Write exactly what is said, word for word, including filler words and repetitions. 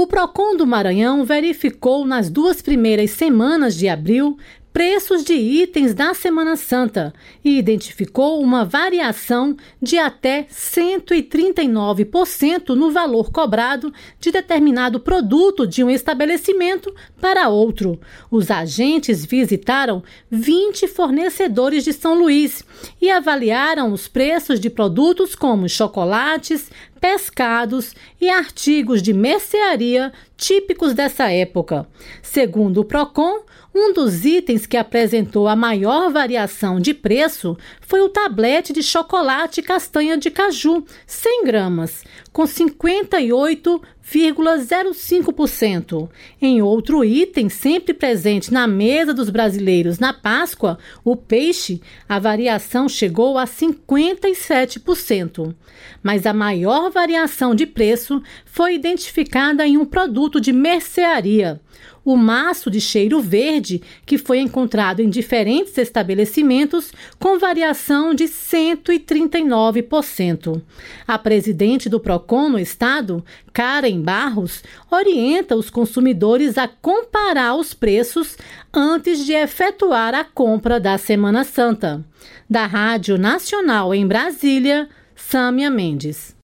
O Procon do Maranhão verificou nas duas primeiras semanas de abril preços de itens da Semana Santa e identificou uma variação de até cento e trinta e nove por cento no valor cobrado de determinado produto de um estabelecimento para outro. Os agentes visitaram vinte fornecedores de São Luís e avaliaram os preços de produtos como chocolates, pescados e artigos de mercearia típicos dessa época. Segundo o Procon, um dos itens que apresentou a maior variação de preço foi o tablete de chocolate castanha de caju, cem gramas, com cinquenta e oito vírgula zero cinco por cento. Em outro item sempre presente na mesa dos brasileiros na Páscoa, o peixe, a variação chegou a cinquenta e sete por cento. Mas a maior variação de preço foi identificada em um produto de mercearia. O maço de cheiro verde, que foi encontrado em diferentes estabelecimentos, com variação de cento e trinta e nove por cento. A presidente do Procon no estado, Karen Barros, orienta os consumidores a comparar os preços antes de efetuar a compra da Semana Santa. Da Rádio Nacional em Brasília, Sâmia Mendes.